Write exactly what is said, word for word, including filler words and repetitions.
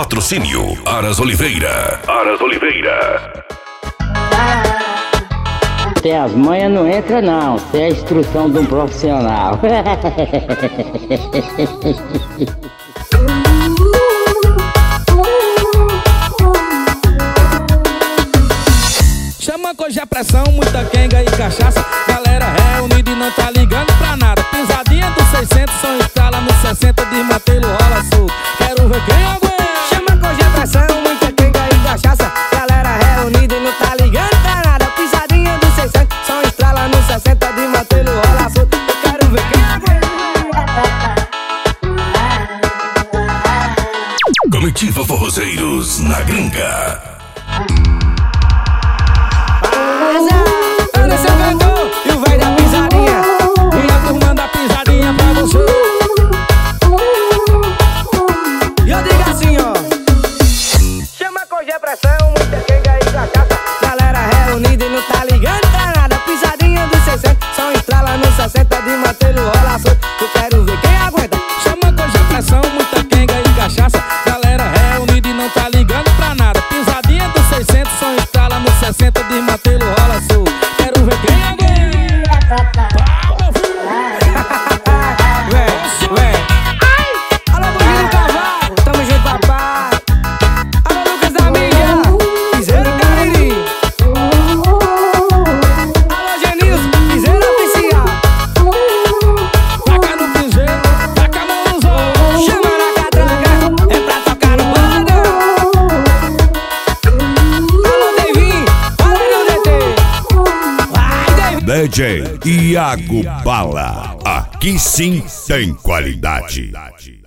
Patrocínio Aras Oliveira. Aras Oliveira. Tem as manhas, não entra não. Tem a instrução de um profissional. Chama hoje a pressão, muita quenga e cachaça. Galera reunida e não tá ligando pra nada. Pisadinha dos seiscentos, só estrala no sessenta. Desmantelo, rola solto. Quero ver quem aguenta. Chama hoje a pressão, muita quenga e cachaça. Galera reunida e não tá ligando pra nada. Pisadinha dos seiscentos, só estrala no sessenta. Desmantelo, rola solto. Eu quero ver quem aguenta. Comitiva Forrozeiros na Gringa. Anda seu cantor e o velho da pisadinha. E a turma da pisadinha pra você. E eu digo assim, ó. Chama hoje a pressão, muita quenga e cachaça. Galera reunida e não tá ligando pra nada. Pisadinha dos seiscentos, só estrala no sessenta. De mantê-lo rola solto. Eu quero ver quem aguenta. Chama hoje a pressão, muita quenga e cachaça. Galera reunida e não tá ligando pra nada. Pisadinha dos seiscentos, só estrala no sessenta. Desmantelo, rola solto. Quero ver quem aguenta. Vem, vem. Alô, Buguinho do Cavalo, tamo junto, papai. Alô, Lucas da mídia, Piseiro Cariri. Alô, Genilson, Piseiro oficial. Taca no piseiro, taca a mão nos olhos. Chama na catraca, é pra tocar no bando. Alô, Devinho, fala no D T. Vai, Devinho. D J Iago Bala. Aqui sim tem qualidade.